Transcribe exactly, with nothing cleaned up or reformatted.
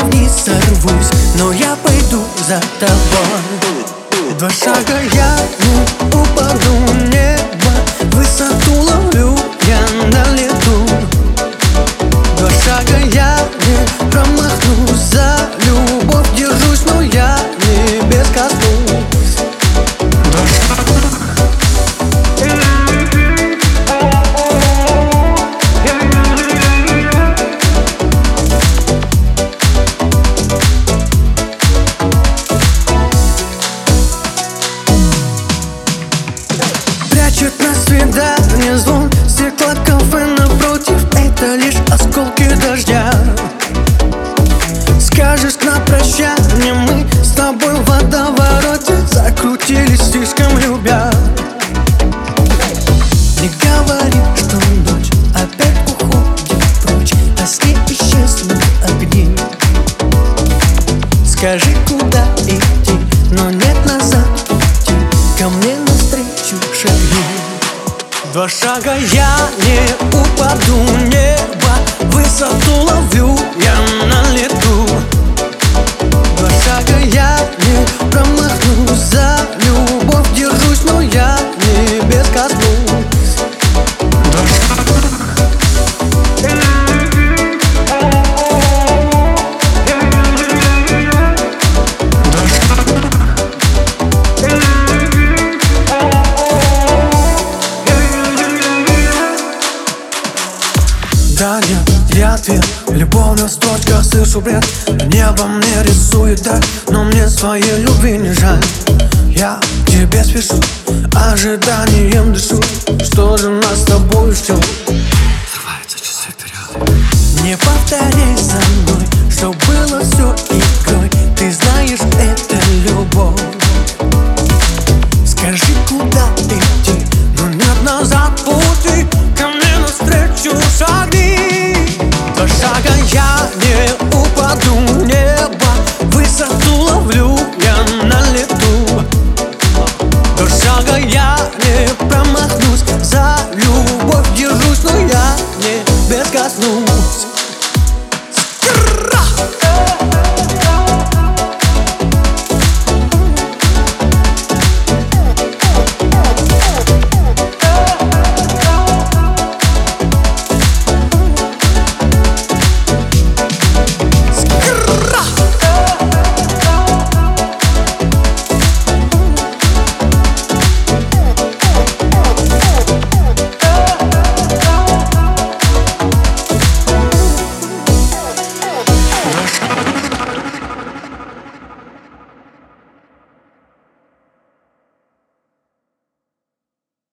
не сорвусь, но я пойду за тобой. Два шага я не упаду в небо, высоту ловлю я на лету. Два шага я не промахнусь, за любовь держусь, но я небес коснусь. Два шага. Прячет на свидание звон стекла кафе напротив, это лишь осколки дождя. Скажешь на прощание, мы с тобой в водовороте закрутились слишком любя. Не говори, что ночь опять уходит прочь, а с ней исчезнут огни. Скажи, куда идти, но нет назад пути, ко мне навстречу шаги. Два шага я не упаду в небо, высоту ловлю я на лету. Два шага я не промахнусь, за любовь держусь, но я небес коснусь. Два шага. Да нет, я ответ, любовная строчка, слышу бред. Небо мне рисует так, но мне своей любви не жаль. Я к тебе спешу, ожиданием дышу. Что же нас с тобой ждет? Срываются часы вперед. Не повторяй за мной, что было все игрой. Ты знаешь, это любовь. Скажи, куда идти, но нет назад пути, ко мне навстречу шаги. Два шага я не упаду в небо, высоту ловлю я на лету. Два шага я не промахнусь, за любовь держусь, но я небес коснусь.